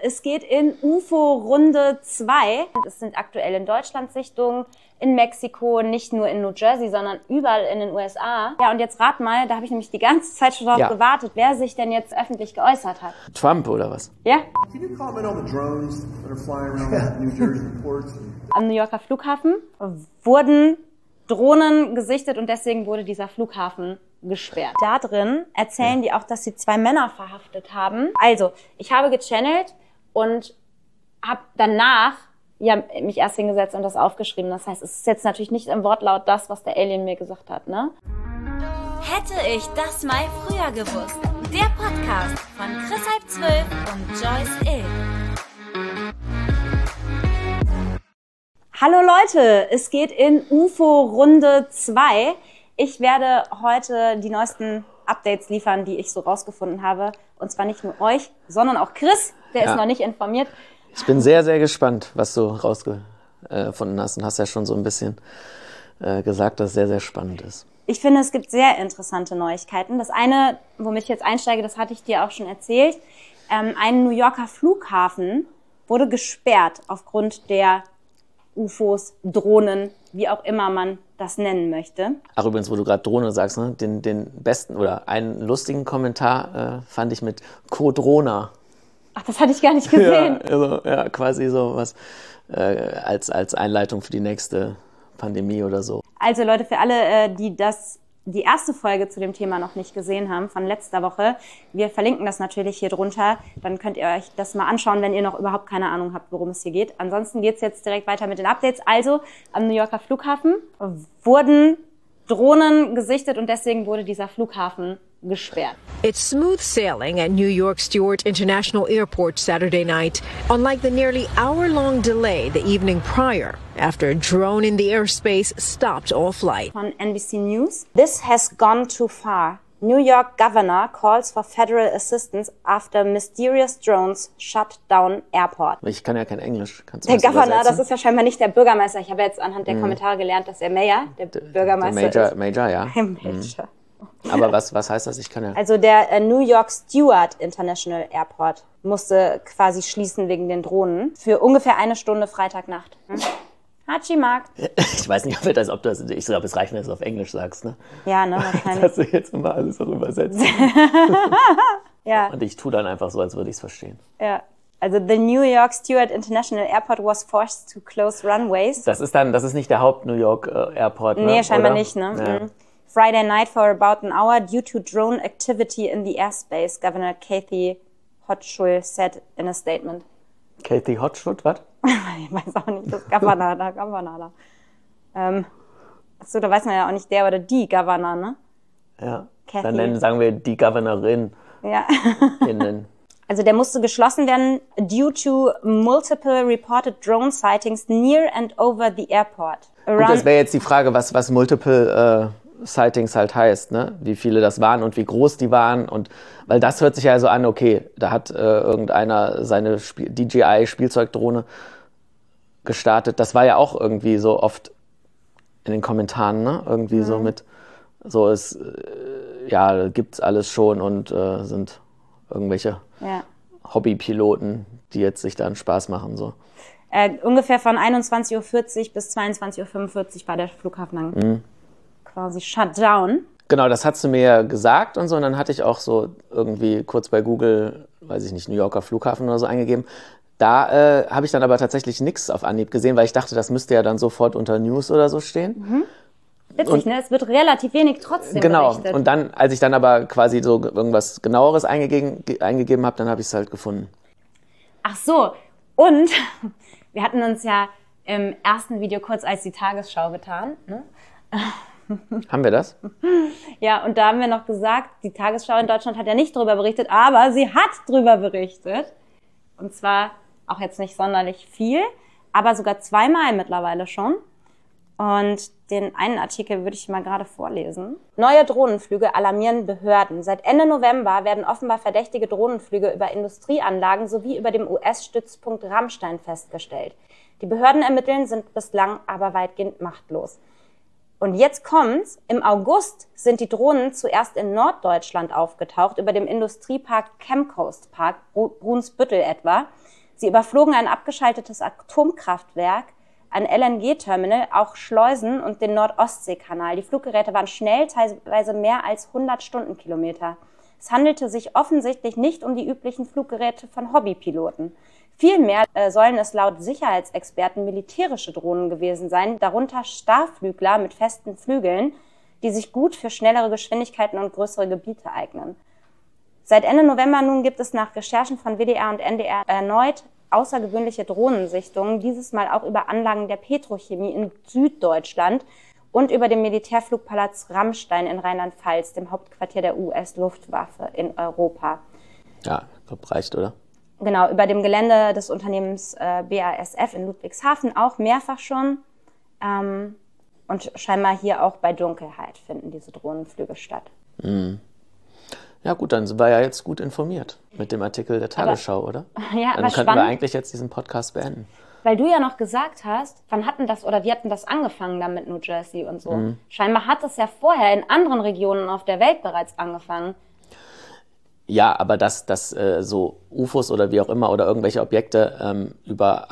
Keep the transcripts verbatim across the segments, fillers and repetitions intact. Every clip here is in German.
Es geht in U F O-Runde zwei. Es sind aktuell in Deutschland Sichtungen, in Mexiko, nicht nur in New Jersey, sondern überall in den U S A. Ja, und jetzt rat mal, da habe ich nämlich die ganze Zeit schon drauf ja. gewartet, wer sich denn jetzt öffentlich geäußert hat. Trump oder was? Ja. Can you comment on the drones that are flying around New Jersey ports? Am New Yorker Flughafen wurden Drohnen gesichtet und deswegen wurde dieser Flughafen gesperrt. Da drin erzählen die auch, dass sie zwei Männer verhaftet haben. Also, ich habe gechannelt und habe danach ja, mich erst hingesetzt und das aufgeschrieben. Das heißt, es ist jetzt natürlich nicht im Wortlaut das, was der Alien mir gesagt hat, ne? Hätte ich das mal früher gewusst. Der Podcast von Chris halb zwölf und Joyce Ill. Hallo Leute, es geht in U F O-Runde zwei. Ich werde heute die neuesten Updates liefern, die ich so rausgefunden habe. Und zwar nicht nur euch, sondern auch Chris, der ja. ist noch nicht informiert. Ich bin sehr, sehr gespannt, was du rausgefunden hast. Und hast ja schon so ein bisschen äh, gesagt, dass es sehr, sehr spannend ist. Ich finde, es gibt sehr interessante Neuigkeiten. Das eine, womit ich jetzt einsteige, das hatte ich dir auch schon erzählt. Ähm, ein New Yorker Flughafen wurde gesperrt aufgrund der U F Os, Drohnen, wie auch immer man das nennen möchte. Ach übrigens, wo du gerade Drohne sagst, ne? den, den besten oder einen lustigen Kommentar äh, fand ich mit Codrona. Ach, das hatte ich gar nicht gesehen. Ja, also, ja quasi so was äh, als, als Einleitung für die nächste Pandemie oder so. Also Leute, für alle, äh, die das die erste Folge zu dem Thema noch nicht gesehen haben, von letzter Woche, wir verlinken das natürlich hier drunter, dann könnt ihr euch das mal anschauen, wenn ihr noch überhaupt keine Ahnung habt, worum es hier geht. Ansonsten geht's jetzt direkt weiter mit den Updates. Also, am New Yorker Flughafen wurden Drohnen gesichtet und deswegen wurde dieser Flughafen gesperrt. It's smooth sailing at New York Stewart International Airport Saturday night, unlike the nearly hour-long delay the evening prior after a drone in the airspace stopped all flight. Von N B C News. This has gone too far. New York governor calls for federal assistance after mysterious drones shut down airport. Ich kann ja kein Englisch. Kannst du der Governor, übersetzen? Das ist ja scheinbar nicht der Bürgermeister. Ich habe jetzt anhand der mm. Kommentare gelernt, dass er Mayor, der D Bürgermeister der Major, ist. Major, ja. Major. Mm. Aber was, was heißt das? Ich kann ja... Also der äh, New York Stewart International Airport musste quasi schließen wegen den Drohnen für ungefähr eine Stunde Freitagnacht. Hm? Hatschi Mark. Ich weiß nicht, ob das, ob das, ich glaube, es reicht, wenn du es auf Englisch sagst, ne? Ja, ne, wahrscheinlich. Dass du jetzt immer alles auch übersetzt. Ja. Und ich tue dann einfach so, als würde ich es verstehen. Ja. Also the New York Stewart International Airport was forced to close runways. Das ist dann, das ist nicht der Haupt-New York äh, Airport, ne? Nee, scheinbar oder? nicht, ne? Ja. Mhm. Friday night for about an hour due to drone activity in the airspace, Governor Kathy Hochul said in a statement. Kathy Hochul, was? Ich weiß auch nicht, das Governor da, Governor da. Ähm, achso, da weiß man ja auch nicht der oder die Governor, ne? Ja, Kathy. Dann nennen, sagen wir die Governorin. Ja. Innen. Also der musste geschlossen werden due to multiple reported drone sightings near and over the airport. Around Und das wäre jetzt die Frage, was, was multiple äh, Sightings halt heißt, ne? Wie viele das waren und wie groß die waren. Und weil das hört sich ja so an, okay, da hat äh, irgendeiner seine Spiel D J I-Spielzeugdrohne gestartet. Das war ja auch irgendwie so oft in den Kommentaren, ne? Irgendwie mhm. so mit, so ist, äh, ja, gibt's alles schon und äh, sind irgendwelche ja. Hobbypiloten, die jetzt sich da einen Spaß machen, so. Äh, ungefähr von einundzwanzig Uhr vierzig bis zweiundzwanzig Uhr fünfundvierzig war der Flughafen dann mhm. quasi shut down. Genau, das hast du mir ja gesagt und so. Und dann hatte ich auch so irgendwie kurz bei Google, weiß ich nicht, New Yorker Flughafen oder so eingegeben. Da äh, habe ich dann aber tatsächlich nichts auf Anhieb gesehen, weil ich dachte, das müsste ja dann sofort unter News oder so stehen. Mhm. Witzig, und, ne? Es wird relativ wenig trotzdem genau. berichtet. Und dann, als ich dann aber quasi so irgendwas Genaueres eingegeben, eingegeben habe, dann habe ich es halt gefunden. Ach so. Und wir hatten uns ja im ersten Video kurz als die Tagesschau getan, ne? Haben wir das? Ja, und da haben wir noch gesagt, die Tagesschau in Deutschland hat ja nicht drüber berichtet, aber sie hat drüber berichtet. Und zwar auch jetzt nicht sonderlich viel, aber sogar zweimal mittlerweile schon. Und den einen Artikel würde ich mal gerade vorlesen. Neue Drohnenflüge alarmieren Behörden. Seit Ende November werden offenbar verdächtige Drohnenflüge über Industrieanlagen sowie über dem U S-Stützpunkt Ramstein festgestellt. Die Behörden ermitteln, sind bislang aber weitgehend machtlos. Und jetzt kommt's. Im August sind die Drohnen zuerst in Norddeutschland aufgetaucht, über dem Industriepark Chemcoast Park, Brunsbüttel etwa. Sie überflogen ein abgeschaltetes Atomkraftwerk, ein L N G-Terminal, auch Schleusen und den Nordostseekanal. Die Fluggeräte waren schnell, teilweise mehr als hundert Stundenkilometer. Es handelte sich offensichtlich nicht um die üblichen Fluggeräte von Hobbypiloten. Vielmehr äh, sollen es laut Sicherheitsexperten militärische Drohnen gewesen sein, darunter Starrflügler mit festen Flügeln, die sich gut für schnellere Geschwindigkeiten und größere Gebiete eignen. Seit Ende November nun gibt es nach Recherchen von W D R und N D R erneut außergewöhnliche Drohnensichtungen, dieses Mal auch über Anlagen der Petrochemie in Süddeutschland und über den Militärflugplatz Ramstein in Rheinland-Pfalz, dem Hauptquartier der U S-Luftwaffe in Europa. Ja, reicht, oder? Genau, über dem Gelände des Unternehmens äh, B A S F in Ludwigshafen auch mehrfach schon. Ähm, und scheinbar hier auch bei Dunkelheit finden diese Drohnenflüge statt. Mhm. Ja gut, dann sind wir ja jetzt gut informiert mit dem Artikel der Tagesschau, aber, oder? Ja, dann aber könnten wir spannend, eigentlich jetzt diesen Podcast beenden. weil du ja noch gesagt hast, wann hatten das oder wie hatten das angefangen da mit New Jersey und so. Mhm. Scheinbar hat das ja vorher in anderen Regionen auf der Welt bereits angefangen. Ja, aber dass, dass äh, so U F Os oder wie auch immer oder irgendwelche Objekte ähm, über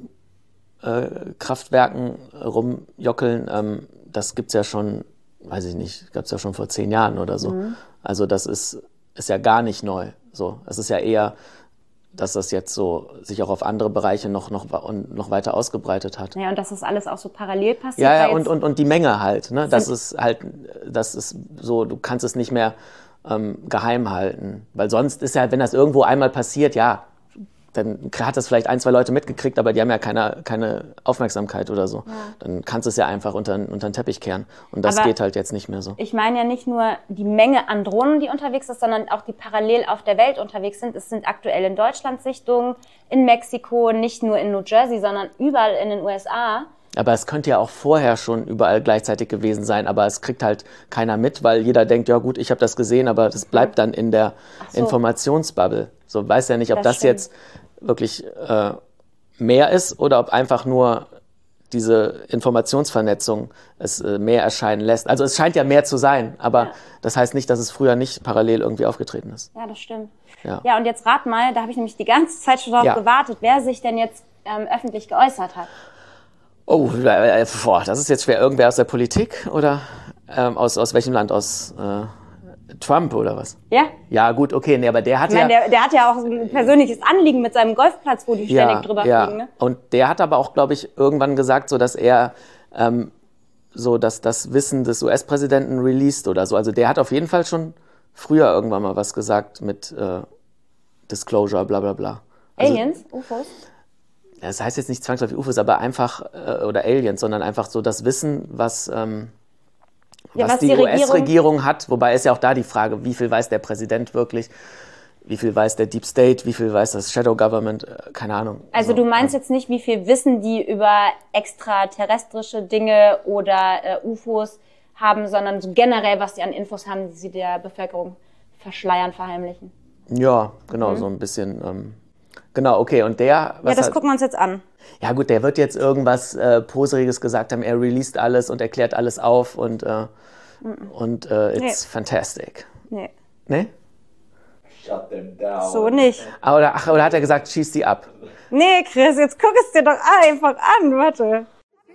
Atomkraftwerken äh, rumjockeln, ähm, das gibt's ja schon, weiß ich nicht, gab's ja schon vor zehn Jahren oder so. Mhm. Also das ist, ist ja gar nicht neu. So, es ist ja eher, dass das jetzt so sich auch auf andere Bereiche noch, noch, und noch weiter ausgebreitet hat. Ja, und dass das alles auch so parallel passiert. Ja, ja, und, und, und die Menge halt, ne? Das ist halt, das ist so, du kannst es nicht mehr ähm, geheim halten. Weil sonst ist ja, wenn das irgendwo einmal passiert, ja, dann hat das vielleicht ein, zwei Leute mitgekriegt, aber die haben ja keine, keine Aufmerksamkeit oder so. Ja. Dann kannst du es ja einfach unter, unter den Teppich kehren. Und das aber geht halt jetzt nicht mehr so. Ich meine ja nicht nur die Menge an Drohnen, die unterwegs ist, sondern auch die parallel auf der Welt unterwegs sind. Es sind aktuell in Deutschland Sichtungen, in Mexiko, nicht nur in New Jersey, sondern überall in den U S A. Aber es könnte ja auch vorher schon überall gleichzeitig gewesen sein, aber es kriegt halt keiner mit, weil jeder denkt, ja gut, ich habe das gesehen, aber das bleibt dann in der so. Informationsbubble. So weiß ja nicht, ob das, das jetzt wirklich äh, mehr ist oder ob einfach nur diese Informationsvernetzung es äh, mehr erscheinen lässt. Also es scheint ja mehr zu sein, aber ja. Das heißt nicht, dass es früher nicht parallel irgendwie aufgetreten ist. Ja, das stimmt. Ja, ja und jetzt rat mal, da habe ich nämlich die ganze Zeit schon darauf ja. gewartet, wer sich denn jetzt ähm, öffentlich geäußert hat. Oh, äh, boah, das ist jetzt schwer. Irgendwer aus der Politik oder ähm, aus, aus welchem Land? Aus äh, Trump oder was? Ja. Ja, gut, okay, nee, aber der hat ich meine, ja... Der, der hat ja auch ein persönliches Anliegen mit seinem Golfplatz, wo die ständig ja, drüber ja. fliegen. Ne? Und der hat aber auch, glaube ich, irgendwann gesagt, so dass er ähm, so dass das Wissen des U S-Präsidenten released oder so. Also der hat auf jeden Fall schon früher irgendwann mal was gesagt mit äh, Disclosure, bla bla bla. Also, Aliens? U F Os? Das heißt jetzt nicht zwangsläufig U F Os, aber einfach, äh, oder Aliens, sondern einfach so das Wissen, was, ähm, ja, was, was die, die U S-Regierung hat. Wobei ist ja auch da die Frage, wie viel weiß der Präsident wirklich, wie viel weiß der Deep State, wie viel weiß das Shadow Government, äh, keine Ahnung. Also so, du meinst ja. jetzt nicht, wie viel wissen die über extraterrestrische Dinge oder äh, U F Os haben, sondern so generell, was die an Infos haben, die sie der Bevölkerung verschleiern, verheimlichen. Ja, genau, mhm. so ein bisschen... Ähm, Genau, okay, und der... Was ja, das hat, gucken wir uns jetzt an. Ja gut, der wird jetzt irgendwas äh, Poseriges gesagt haben, er released alles und erklärt alles auf und, äh, mhm. und äh, it's nee. fantastic. Nee. Nee? Shut them down. So nicht. Ah, oder, ach, oder hat er gesagt, schieß die ab? Nee, Chris, jetzt guck es dir doch einfach an, warte.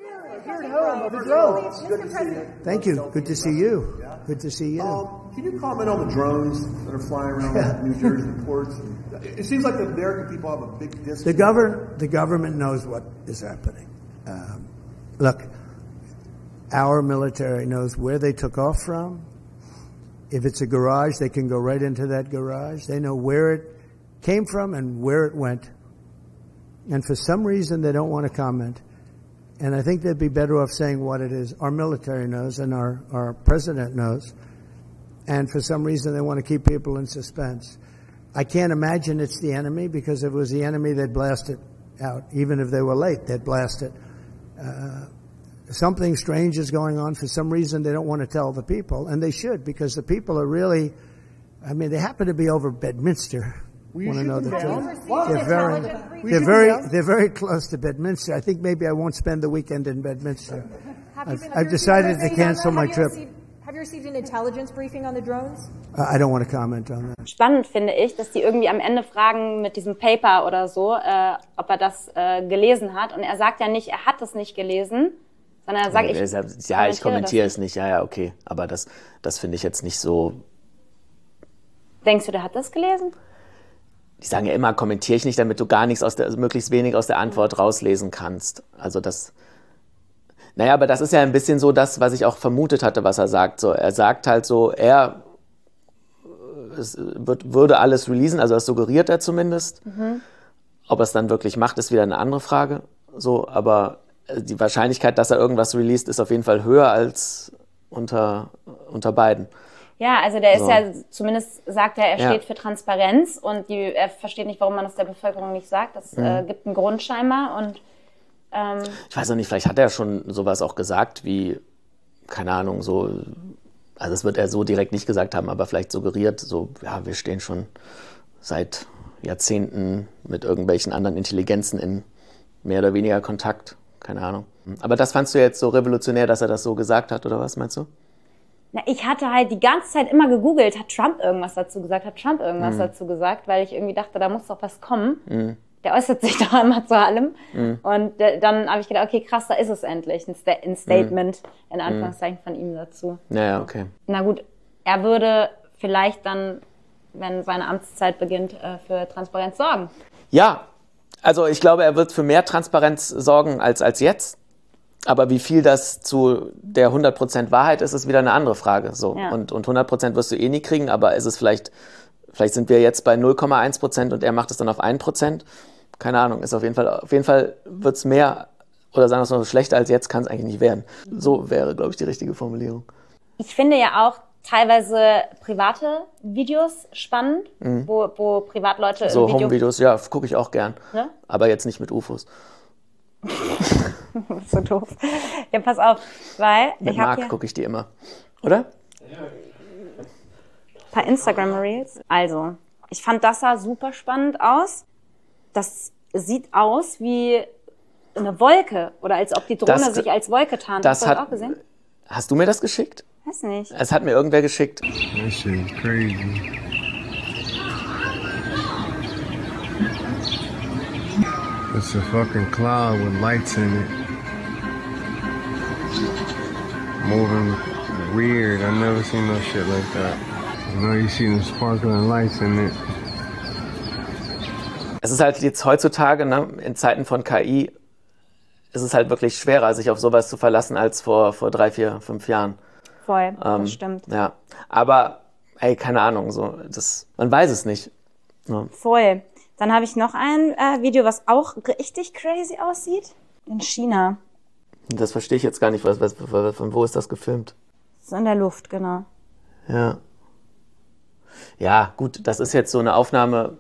Thank you, good to see you. Good to see you. Um, can you comment on the drones that are flying around yeah. New Jersey ports? It seems like the American people have a big disconnect. The government, the government knows what is happening. Um, look, our military knows where they took off from. If it's a garage, they can go right into that garage. They know where it came from and where it went. And for some reason, they don't want to comment. And I think they'd be better off saying what it is. Our military knows and our, our president knows. And for some reason, they want to keep people in suspense. I can't imagine it's the enemy, because if it was the enemy, they'd blast it out. Even if they were late, they'd blast it. Uh, something strange is going on. For some reason, they don't want to tell the people. And they should, because the people are really, I mean, they happen to be over Bedminster. Want to know the truth? They're very, they're very, they're very close to Bedminster. I think maybe I won't spend the weekend in Bedminster. I've, I've decided to cancel my trip. Have you received an intelligence briefing on the drones? I don't want to comment on that. Spannend finde ich, dass die irgendwie am Ende fragen mit diesem Paper oder so, äh, ob er das äh, gelesen hat. Und er sagt ja nicht, er hat es nicht gelesen, sondern er sagt, ja, ich kommentiere Ja, ich kommentiere es nicht. Ja, ja, okay. Aber das, das finde ich jetzt nicht so... Denkst du, der hat das gelesen? Die sagen ja immer, kommentiere ich nicht, damit du gar nichts aus der, also möglichst wenig aus der Antwort rauslesen kannst. Also das... Naja, aber das ist ja ein bisschen so das, was ich auch vermutet hatte, was er sagt. So, er sagt halt so, er es wird, würde alles releasen, also das suggeriert er zumindest. Mhm. Ob er es dann wirklich macht, ist wieder eine andere Frage. So, aber die Wahrscheinlichkeit, dass er irgendwas released, ist auf jeden Fall höher als unter, unter Biden. Ja, also der ist so. ja, zumindest sagt er, er Ja. steht für Transparenz und die, er versteht nicht, warum man das der Bevölkerung nicht sagt. Das mhm. äh, gibt einen Grund scheinbar und ähm, ich weiß noch nicht, vielleicht hat er schon sowas auch gesagt wie, keine Ahnung, so, also das wird er so direkt nicht gesagt haben, aber vielleicht suggeriert, so, ja, wir stehen schon seit Jahrzehnten mit irgendwelchen anderen Intelligenzen in mehr oder weniger Kontakt, keine Ahnung. Aber das fandst du jetzt so revolutionär, dass er das so gesagt hat, oder was meinst du? Na, ich hatte halt die ganze Zeit immer gegoogelt, hat Trump irgendwas dazu gesagt, hat Trump irgendwas mhm. dazu gesagt, weil ich irgendwie dachte, da muss doch was kommen. Mhm. Der äußert sich doch immer zu allem. Mhm. Und äh, dann habe ich gedacht, okay, krass, da ist es endlich. Ein, Sta- ein Statement, mhm. in Anführungszeichen, von ihm dazu. Ja, ja, okay. Na gut, er würde vielleicht dann, wenn seine Amtszeit beginnt, äh, für Transparenz sorgen. Ja, also ich glaube, er wird für mehr Transparenz sorgen als, als jetzt. Aber wie viel das zu der hundert Prozent Wahrheit ist, ist wieder eine andere Frage. So. Ja. Und, und hundert Prozent wirst du eh nie kriegen, aber ist es vielleicht, vielleicht sind wir jetzt bei null Komma eins Prozent und er macht es dann auf ein Prozent. Keine Ahnung, ist auf jeden Fall, auf jeden Fall wird es mehr, oder sagen wir es mal so, schlechter als jetzt kann es eigentlich nicht werden. So wäre, glaube ich, die richtige Formulierung. Ich finde ja auch teilweise private Videos spannend, mhm. wo, wo Privatleute So im Video... Home-Videos, ja, gucke ich auch gern. Ne? Aber jetzt nicht mit U F Os. So doof. Ja, pass auf, weil Mit ich habe Marc hier gucke ich die immer. Oder? ein paar Instagram-Reels. Also, ich fand das sah super spannend aus. Das sieht aus wie eine Wolke oder als ob die Drohne Das- sich als Wolke tarnt. das Hast du das hat- auch gesehen? Hast du mir das geschickt? Weiß nicht. Es hat mir irgendwer geschickt. That shit is crazy. It's a fucking cloud with lights in it. Moving weird. I've never seen no shit like that. You know, you see them sparkling lights in it. Es ist halt jetzt heutzutage, ne, in Zeiten von K I, ist es halt wirklich schwerer, sich auf sowas zu verlassen, als vor, vor drei, vier, fünf Jahren. Voll, Ähm, das stimmt. Ja, aber, ey, keine Ahnung, so, das, man weiß es nicht. Ja. Voll. Dann habe ich noch ein äh, Video, was auch richtig crazy aussieht. In China. Das verstehe ich jetzt gar nicht, was, was, von wo ist das gefilmt? So in der Luft, genau. Ja. Ja, gut, das ist jetzt so eine Aufnahme.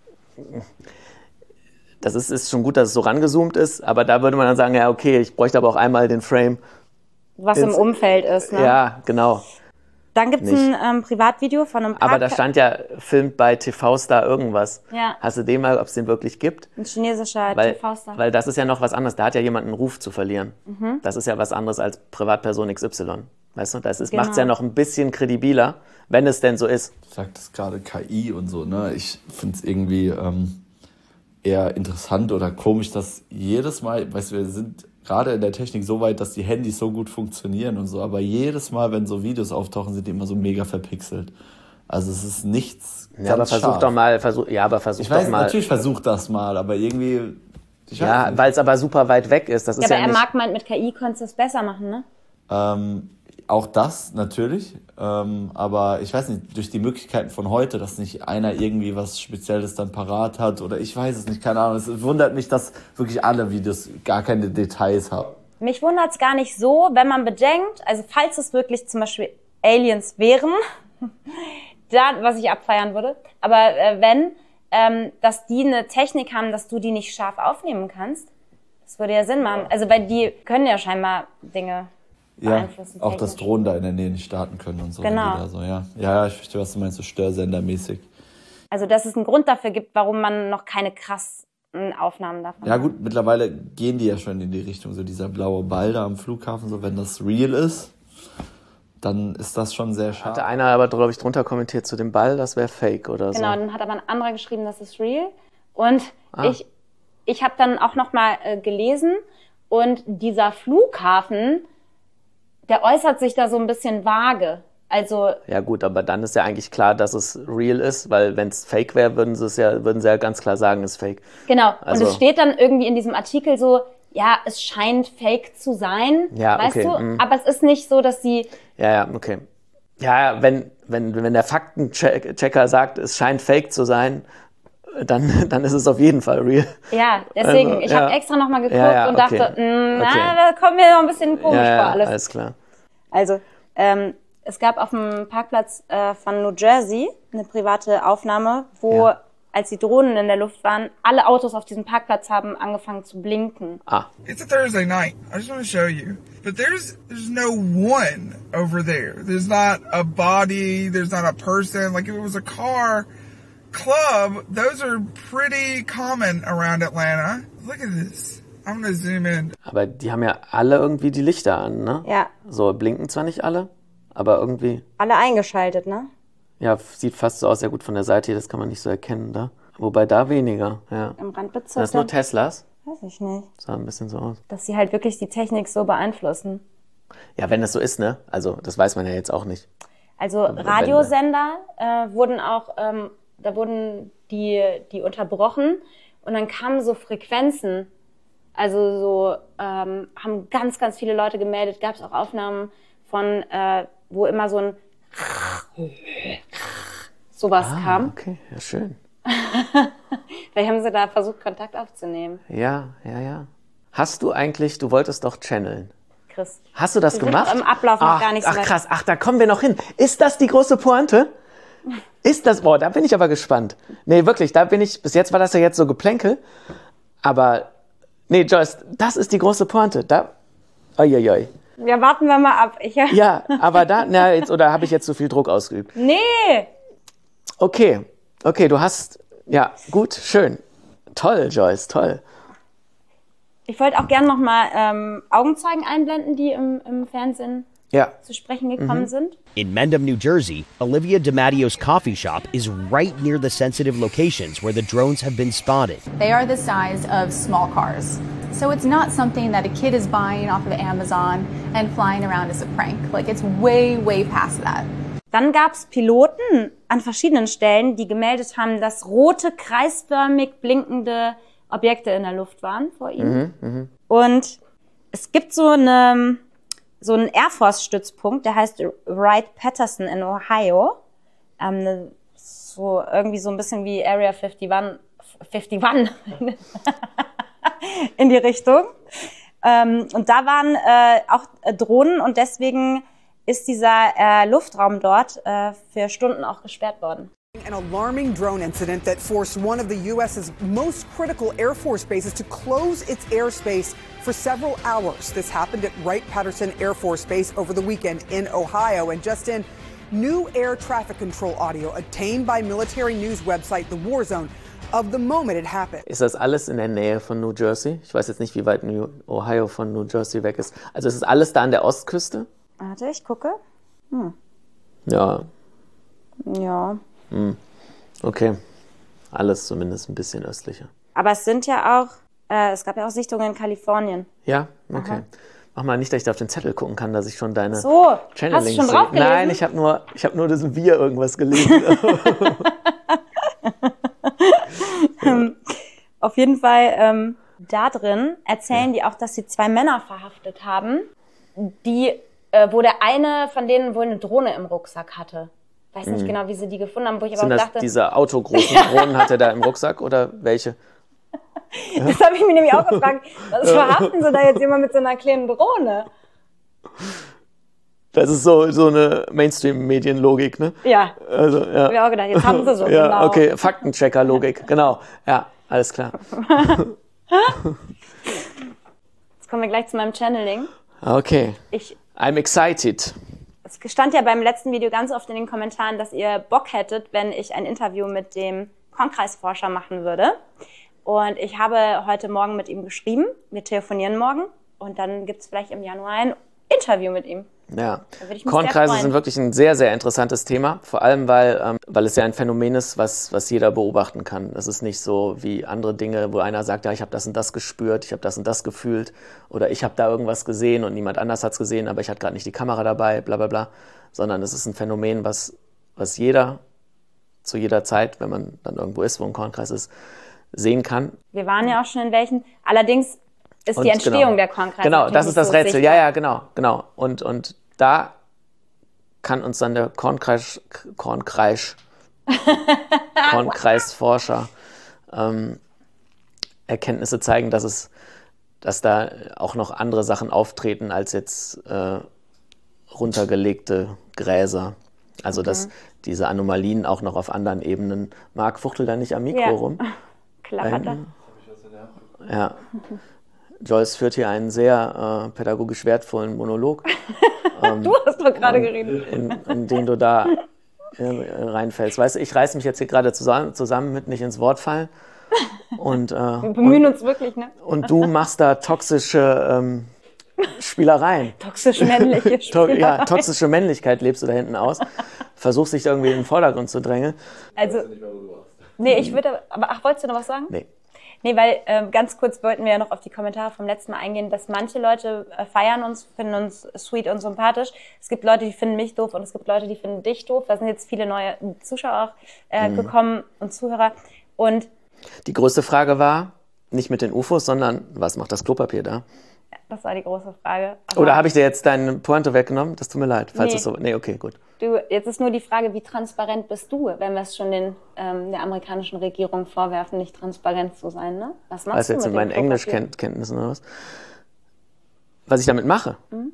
Das ist, ist schon gut, dass es so rangezoomt ist, aber da würde man dann sagen, ja, okay, ich bräuchte aber auch einmal den Frame. Was Ins- im Umfeld ist, ne? Ja, genau. Dann gibt's Nicht. ein ähm, Privatvideo von einem Aber da Park- stand ja, filmt bei T V-Star irgendwas. Ja. Hast du den mal, ob es den wirklich gibt? ein chinesischer Weil, T V-Star. weil das ist ja noch was anderes. Da hat ja jemand einen Ruf zu verlieren. Mhm. Das ist ja was anderes als Privatperson X Y. Weißt du, das ist, Genau. macht's ja noch ein bisschen kredibiler, wenn es denn so ist. Du sagtest gerade K I und so, ne? Ich finde es irgendwie ähm, eher interessant oder komisch, dass jedes Mal, weißt du, wir sind gerade in der Technik so weit, dass die Handys so gut funktionieren und so, aber jedes Mal, wenn so Videos auftauchen, sind die immer so mega verpixelt. Also es ist nichts ganz Ja, aber versuch scharf. doch mal, versuch, ja, aber versuch Ich weiß, doch mal. natürlich versucht das mal, aber irgendwie... Ich weiß Ja, nicht. weil es aber super weit weg ist. Das Ja, ist aber ja, er nicht. mag meint, mit K I konntest du es besser machen, ne? Ähm, auch das natürlich, ähm, aber ich weiß nicht, durch die Möglichkeiten von heute, dass nicht einer irgendwie was Spezielles dann parat hat oder ich weiß es nicht, keine Ahnung. Es wundert mich, dass wirklich alle Videos gar keine Details haben. Mich wundert's gar nicht so, wenn man bedenkt, also falls es wirklich zum Beispiel Aliens wären, dann, was ich abfeiern würde, aber äh, wenn, ähm, dass die eine Technik haben, dass du die nicht scharf aufnehmen kannst, das würde ja Sinn machen. Also weil die können ja scheinbar Dinge Ja, beeinflussen. auch dass technisch. Drohnen da in der Nähe nicht starten können und so. Genau. Wieder so, ja. ja, ich verstehe, was du meinst, so störsendermäßig. Also dass es einen Grund dafür gibt, warum man noch keine krassen Aufnahmen davon Ja hat. gut, mittlerweile gehen die ja schon in die Richtung, so dieser blaue Ball da am Flughafen, so wenn das real ist, dann ist das schon sehr schade. Hatte einer aber, glaube ich, drunter kommentiert zu dem Ball, das wäre fake oder so. Genau, dann hat aber ein anderer geschrieben, das ist real. Und Ah. ich, ich habe dann auch nochmal äh, gelesen und dieser Flughafen, der äußert sich da so ein bisschen vage. Also Ja gut, aber dann ist ja eigentlich klar, dass es real ist, weil wenn es fake wäre, würden sie es ja, würden sie ja ganz klar sagen, es ist fake. genau, Also- und es steht dann irgendwie in diesem Artikel so, ja, es scheint fake zu sein, Ja, weißt okay, du? mm. Aber es ist nicht so, dass sie, Ja, ja, okay. Ja, ja, wenn, wenn, wenn der Faktenchecker sagt, es scheint fake zu sein, dann, dann ist es auf jeden Fall real. ja, deswegen, Also, ich ja. habe extra nochmal geguckt Ja, ja, und okay. dachte, mm, na, Okay. da kommt mir noch ein bisschen komisch Ja, ja, vor alles. alles klar. Also, ähm, es gab auf dem Parkplatz äh, von New Jersey eine private Aufnahme, wo, Ja. als die Drohnen in der Luft waren, alle Autos auf diesem Parkplatz haben angefangen zu blinken. Ah, It's a Thursday night. I just want to show you. But there's there's no one over there. There's not a body. There's not a person. Like if it was a car club, those are pretty common around Atlanta. Look at this. I'm gonna zoom in. aber die haben ja alle irgendwie die Lichter an, ne? Ja, So, blinken zwar nicht alle, aber irgendwie, alle eingeschaltet, ne? ja, sieht fast so aus, ja gut von der Seite hier, das kann man nicht so erkennen da. Wobei da weniger, ja. Im Sind Randbezirk. das nur dann- Teslas? Weiß ich nicht. Sah ein bisschen so aus. Dass sie halt wirklich die Technik so beeinflussen. Ja, wenn das so ist, ne? Also, das weiß man ja jetzt auch nicht. Also Radiosender äh, wurden auch, ähm, da wurden die, die unterbrochen und dann kamen so Frequenzen. Also so ähm, haben ganz, ganz viele Leute gemeldet. Gab es auch Aufnahmen von, äh, wo immer so ein sowas Ah, kam. okay, ja, schön. Vielleicht haben sie da versucht, Kontakt aufzunehmen. Ja, ja, ja. Hast du eigentlich, du wolltest doch channeln. Chris. Hast du das Wir sind gemacht? doch im Ablauf noch ach, gar nicht so Ach weit. krass, ach, da kommen wir noch hin. Ist das die große Pointe? Ist das, boah, da bin ich aber gespannt. Nee, wirklich, da bin ich, bis jetzt war das ja jetzt so Geplänkel, aber, nee, Joyce, das ist die große Pointe. Da, uiuiui. Ja, warten wir mal ab. Ich, Ja, aber da, na, jetzt, oder habe ich jetzt zu viel Druck ausgeübt? Nee! Okay, okay, du hast, ja, gut, schön. Toll, Joyce, toll. Ich wollte auch gerne nochmal ähm, Augenzeugen einblenden, die im, im Fernsehen Ja. zu sprechen gekommen sind. In Mendham, New Jersey, Olivia DiMattio's coffee shop is right near the sensitive locations where the drones have been spotted. They are the size of small cars. So it's not something that a kid is buying off of Amazon and flying around as a prank. Like it's way, way past that. Dann gab es Piloten an verschiedenen Stellen, die gemeldet haben, dass rote, kreisförmig blinkende Objekte in der Luft waren vor ihnen. Mhm, Und es gibt so eine so einen Air Force Stützpunkt, der heißt Wright-Patterson in Ohio. Ähm, ne, so irgendwie so ein bisschen wie Area einundfünfzig, einundfünfzig in die Richtung. Ähm, und da waren äh, auch äh, Drohnen und deswegen ist dieser äh, Luftraum dort äh, für Stunden auch gesperrt worden. An alarming drone incident that forced one of the U S's most critical Air Force bases to close its airspace for several hours. This happened at Wright-Patterson Air Force Base over the weekend in Ohio. And just in, new air traffic control audio obtained by military news website The War Zone of the moment it happened. Ist das alles in der Nähe von New Jersey? Ich weiß jetzt nicht, wie weit New Ohio von New Jersey weg ist. Also ist es alles da an der Ostküste? Warte, ich gucke. Hm. Ja. Ja. Hm. Okay. Alles zumindest ein bisschen östlicher. Aber es sind ja auch, äh, es gab ja auch Sichtungen in Kalifornien. Ja? Okay. Aha. Mach mal nicht, dass ich da auf den Zettel gucken kann, dass ich schon deine So, Channelings hast du schon sehe. drauf gelesen? Nein, ich habe nur, ich habe nur das Wir irgendwas gelesen. Auf jeden Fall, ähm, da drin erzählen die auch, dass sie zwei Männer verhaftet haben, die, äh, wo der eine von denen wohl eine Drohne im Rucksack hatte. Weiß nicht Mhm. genau, wie sie die gefunden haben, wo ich Sind aber auch das dachte, diese autogroßen Drohnen, hat er da im Rucksack oder welche? das habe ich mir nämlich auch gefragt, was verhaften sie da jetzt jemand mit so einer kleinen Drohne? Das ist so, so eine Mainstream-Medien-Logik, ne? Ja. Also, ja. Hab ich auch gedacht, jetzt haben sie so, ja, genau. okay, Faktenchecker-Logik, genau. Ja, alles klar. Jetzt kommen wir gleich zu meinem Channeling. Okay. Ich, I'm excited. es stand ja beim letzten Video ganz oft in den Kommentaren, dass ihr Bock hättet, wenn ich ein Interview mit dem Kornkreisforscher machen würde. Und ich habe heute Morgen mit ihm geschrieben. Wir telefonieren morgen. Und dann gibt's vielleicht im Januar ein Interview mit ihm. Ja, Kornkreise sind wirklich ein sehr, sehr interessantes Thema, vor allem, weil, ähm, weil es ja ein Phänomen ist, was, was jeder beobachten kann. Es ist nicht so wie andere Dinge, wo einer sagt, ja, ich habe das und das gespürt, ich habe das und das gefühlt oder ich habe da irgendwas gesehen und niemand anders hat es gesehen, aber ich hatte gerade nicht die Kamera dabei, bla bla bla, sondern es ist ein Phänomen, was, was jeder zu jeder Zeit, wenn man dann irgendwo ist, wo ein Kornkreis ist, sehen kann. Wir waren ja auch schon in welchen, allerdings ist und die Entstehung genau, der Kornkreise. Genau, das ist das so Rätsel. sichtbar. Ja, ja, genau, genau. Und, und da kann uns dann der Kornkreis, Kornkreis, Kornkreisforscher ähm, Erkenntnisse zeigen, dass es, dass da auch noch andere Sachen auftreten als jetzt äh, runtergelegte Gräser. Also okay. dass diese Anomalien auch noch auf anderen Ebenen. Marc, fuchtel da nicht am Mikro ja. rum. Klar hat er. Ja. Joyce führt hier einen sehr äh, pädagogisch wertvollen Monolog. ähm, du hast doch gerade geredet. In, in den du da äh, reinfällst. Weißt du, ich reiß mich jetzt hier gerade zusammen, zusammen mit nicht ins Wort fallen. Und, äh, Wir bemühen und, uns wirklich, ne? Und du machst da toxische ähm, Spielereien. Toxisch männliche Spielereien. Ja, toxische Männlichkeit lebst du da hinten aus. Versuchst dich da irgendwie in den Vordergrund zu drängeln. Also, nee, ich würde, aber ach, wolltest du noch was sagen? Nee. Nee, weil ähm, ganz kurz wollten wir ja noch auf die Kommentare vom letzten Mal eingehen, dass manche Leute äh, feiern uns, finden uns sweet und sympathisch. Es gibt Leute, die finden mich doof und es gibt Leute, die finden dich doof. Da sind jetzt viele neue Zuschauer auch äh, mhm. gekommen und Zuhörer. Und die größte Frage war, nicht mit den U F Os, sondern was macht das Klopapier da? Das war die große Frage. Aber Oder habe ich dir jetzt deine Pointe weggenommen? Das tut mir leid, falls nee. es so... Nee, okay, gut. Du, jetzt ist nur die Frage, wie transparent bist du, wenn wir es schon den, ähm, der amerikanischen Regierung vorwerfen, nicht transparent zu sein, ne? Was machst was du jetzt mit in meinen Englischkenntnissen oder was? Was ich damit mache? Mhm.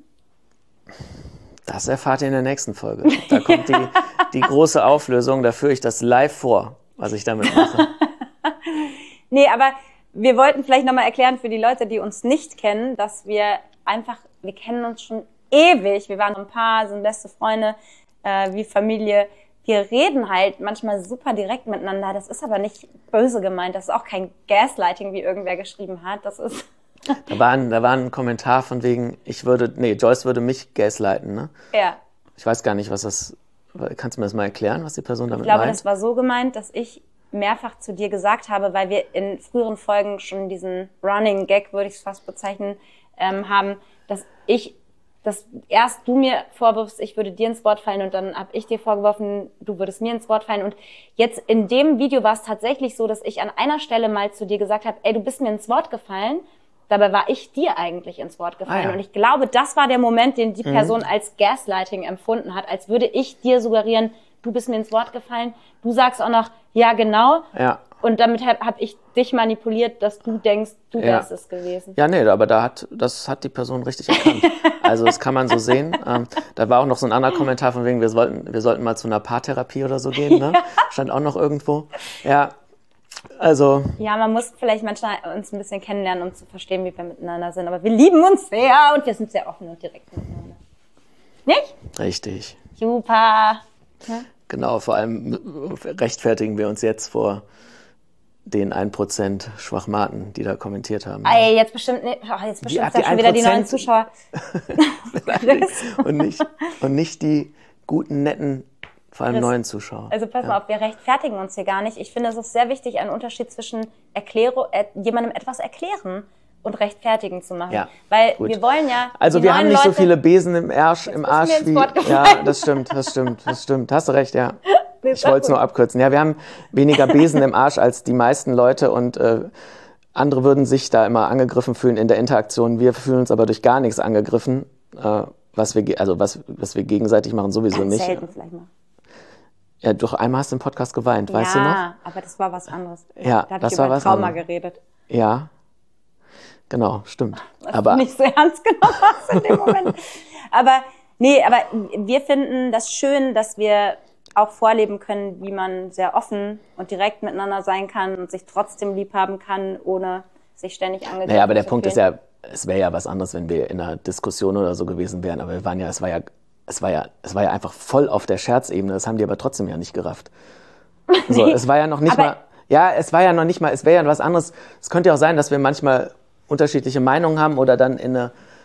Das erfahrt ihr in der nächsten Folge. Da kommt die, die große Auflösung, da führe ich das live vor, was ich damit mache. Nee, aber wir wollten vielleicht nochmal erklären für die Leute, die uns nicht kennen, dass wir einfach, wir kennen uns schon ewig, wir waren ein Paar, sind beste Freunde, äh, wie Familie. Wir reden halt manchmal super direkt miteinander, das ist aber nicht böse gemeint, das ist auch kein Gaslighting, wie irgendwer geschrieben hat, das ist... Da war, ein, da war ein Kommentar von wegen, ich würde, nee, Joyce würde mich gaslighten, ne? Ja. Ich weiß gar nicht, was das, kannst du mir das mal erklären, was die Person damit meint? Ich glaube, meint? das war so gemeint, dass ich mehrfach zu dir gesagt habe, weil wir in früheren Folgen schon diesen Running Gag, würde ich es fast bezeichnen, ähm, haben, dass ich, dass erst du mir vorwirfst, ich würde dir ins Wort fallen und dann habe ich dir vorgeworfen, du würdest mir ins Wort fallen. Und jetzt in dem Video war es tatsächlich so, dass ich an einer Stelle mal zu dir gesagt habe, ey, du bist mir ins Wort gefallen. Dabei war ich dir eigentlich ins Wort gefallen. Ah, ja. Und ich glaube, das war der Moment, den die Person mhm. als Gaslighting empfunden hat, als würde ich dir suggerieren, du bist mir ins Wort gefallen. Du sagst auch noch, ja, genau. Ja. Und damit habe hab ich dich manipuliert, dass du denkst, du wärst ja. es gewesen. Ja, nee, aber da hat, das hat die Person richtig erkannt. Also das kann man so sehen. Ähm, da war auch noch so ein anderer Kommentar von wegen, wir sollten, wir sollten mal zu einer Paartherapie oder so gehen. Ne? Ja. Stand auch noch irgendwo. Ja. Also. Ja, man muss vielleicht manchmal uns ein bisschen kennenlernen, um zu verstehen, wie wir miteinander sind. Aber wir lieben uns sehr und wir sind sehr offen und direkt miteinander. Nicht? Richtig. Super. Ja? Genau, vor allem rechtfertigen wir uns jetzt vor den ein Prozent Schwachmaten, die da kommentiert haben. Ey, jetzt bestimmt, ne, oh, jetzt bestimmt ja schon wieder die neuen Zuschauer. und, nicht, und nicht die guten, netten, vor allem das, neuen Zuschauer. Also pass ja. mal auf, wir rechtfertigen uns hier gar nicht. Ich finde, es ist sehr wichtig, einen Unterschied zwischen Erklärung, äh, jemandem etwas erklären und rechtfertigen zu machen. Ja, weil gut. wir wollen ja. Also wir haben nicht Leute, so viele Besen im Arsch, im Arsch wie. Ja, das stimmt, das stimmt, das stimmt. Hast du recht, ja. Ich wollte es nur abkürzen. Ja, wir haben weniger Besen im Arsch als die meisten Leute und äh, andere würden sich da immer angegriffen fühlen in der Interaktion. Wir fühlen uns aber durch gar nichts angegriffen, äh, was wir, also was, was wir gegenseitig machen, sowieso Ganz nicht. Selten vielleicht mal. Ja, doch einmal hast du im Podcast geweint, ja, weißt du noch? Ja, aber das war was anderes. Ja, da hab das ich war über was Trauma anderes. geredet. Ja, genau, stimmt. Was aber du nicht so ernst genommen hast in dem Moment. Aber nee, aber wir finden das schön, dass wir auch vorleben können, wie man sehr offen und direkt miteinander sein kann und sich trotzdem lieb haben kann, ohne sich ständig angegriffen zu fühlen. Naja, aber der Punkt ist ja, es wäre ja was anderes, wenn wir in einer Diskussion oder so gewesen wären. Aber wir waren ja, es war ja, es war ja, es war ja einfach voll auf der Scherzebene. Das haben die aber trotzdem ja nicht gerafft. So, es war ja noch nicht mal, ja, es war ja noch nicht mal, es wäre ja was anderes. Es könnte ja auch sein, dass wir manchmal unterschiedliche Meinungen haben oder dann in eine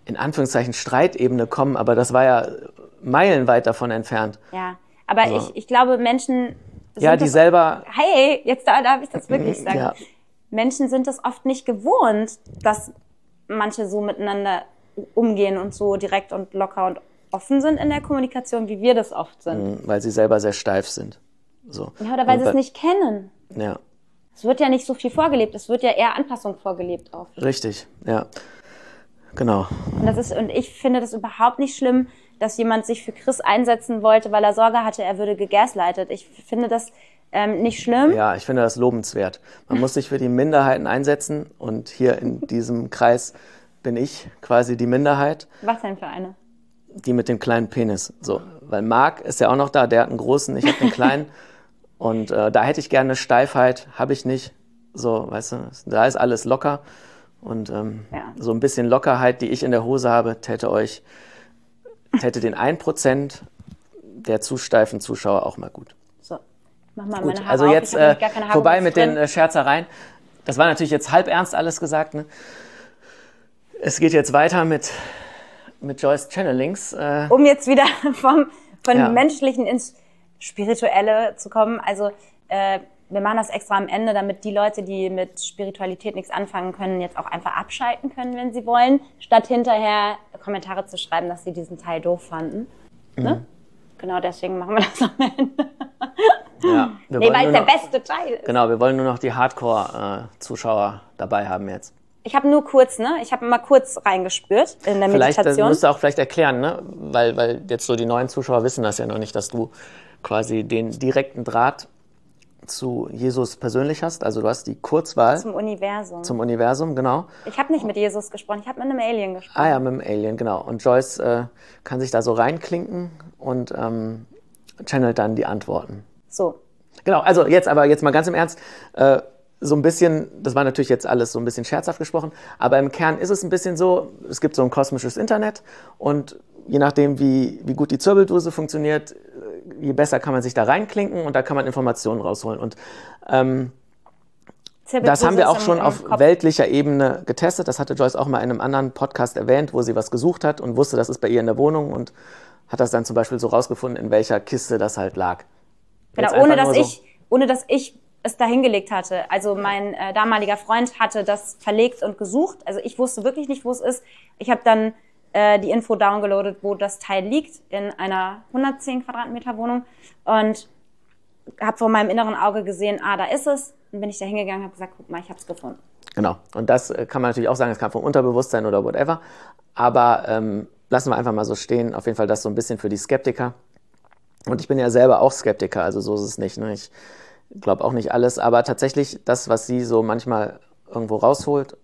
in Anführungszeichen Streitebene kommen, aber das war ja meilenweit davon entfernt. Ja, aber so. ich, ich glaube, Menschen sind ja, die das, selber... Hey, jetzt da darf ich das wirklich sagen. Ja. Menschen sind es oft nicht gewohnt, dass manche so miteinander umgehen und so direkt und locker und offen sind in der Kommunikation, wie wir das oft sind. Weil sie selber sehr steif sind. So. Ja, oder weil und sie es nicht kennen. Ja. Es wird ja nicht so viel vorgelebt, es wird ja eher Anpassung vorgelebt auch. Richtig, ja. Genau. Und das ist, und ich finde das überhaupt nicht schlimm, dass jemand sich für Chris einsetzen wollte, weil er Sorge hatte, er würde gegaslightet. Ich finde das ähm, nicht schlimm. Ja, ich finde das lobenswert. Man muss sich für die Minderheiten einsetzen und hier in diesem Kreis bin ich quasi die Minderheit. Was denn für eine? Die mit dem kleinen Penis. So, weil Marc ist ja auch noch da, der hat einen großen, ich habe den kleinen. Und äh, da hätte ich gerne eine Steifheit, habe ich nicht. So, weißt du, da ist alles locker. Und ähm, ja. so ein bisschen Lockerheit, die ich in der Hose habe, täte euch, täte den ein Prozent der zu steifen Zuschauer auch mal gut. So, mach mal gut, meine Haare also auf. jetzt äh, vorbei mit den äh, Scherzereien. Das war natürlich jetzt halb ernst alles gesagt. Ne? Es geht jetzt weiter mit, mit Joyce Channelings. Äh, um jetzt wieder vom, von ja. Menschlichen ins Spirituelle zu kommen. Also äh, wir machen das extra am Ende, damit die Leute, die mit Spiritualität nichts anfangen können, jetzt auch einfach abschalten können, wenn sie wollen, statt hinterher Kommentare zu schreiben, dass sie diesen Teil doof fanden. Mhm. Ne? Genau deswegen machen wir das am Ende. Ja, wir nee, weil es der noch, beste Teil ist. Genau, wir wollen nur noch die Hardcore-Zuschauer äh, dabei haben jetzt. Ich habe nur kurz, ne? Ich habe mal kurz reingespürt in der vielleicht, Meditation. Das musst du auch vielleicht erklären, ne? Weil, weil jetzt so die neuen Zuschauer wissen das ja noch nicht, dass du quasi den direkten Draht zu Jesus persönlich hast. Also du hast die Kurzwahl. Zum Universum. Zum Universum, genau. Ich habe nicht mit Jesus gesprochen, ich habe mit einem Alien gesprochen. Ah ja, mit einem Alien, genau. Und Joyce äh, kann sich da so reinklinken und ähm, channelt dann die Antworten. So. Genau, also jetzt aber jetzt mal ganz im Ernst. Äh, so ein bisschen, das war natürlich jetzt alles so ein bisschen scherzhaft gesprochen, aber im Kern ist es ein bisschen so, es gibt so ein kosmisches Internet und je nachdem, wie, wie gut die Zirbeldrüse funktioniert, je besser kann man sich da reinklinken und da kann man Informationen rausholen. Und ähm, das haben wir auch schon auf weltlicher Ebene getestet. Das hatte Joyce auch mal in einem anderen Podcast erwähnt, wo sie was gesucht hat und wusste, das ist bei ihr in der Wohnung und hat das dann zum Beispiel so rausgefunden, in welcher Kiste das halt lag. Genau, ohne dass, so ich, ohne dass ich es da hingelegt hatte. Also mein äh, damaliger Freund hatte das verlegt und gesucht. Also ich wusste wirklich nicht, wo es ist. Ich habe dann äh, die Info downgeloadet, wo das Teil liegt, in einer hundertzehn Quadratmeter Wohnung und habe vor meinem inneren Auge gesehen, ah, da ist es. Dann bin ich da hingegangen und habe gesagt, guck mal, ich habe es gefunden. Genau. Und das äh, kann man natürlich auch sagen, es kam vom Unterbewusstsein oder whatever. Aber ähm, lassen wir einfach mal so stehen. Auf jeden Fall das so ein bisschen für die Skeptiker. Und ich bin ja selber auch Skeptiker, also so ist es nicht. Ne? Ich glaube auch nicht alles, aber tatsächlich das, was sie so manchmal irgendwo rausholt,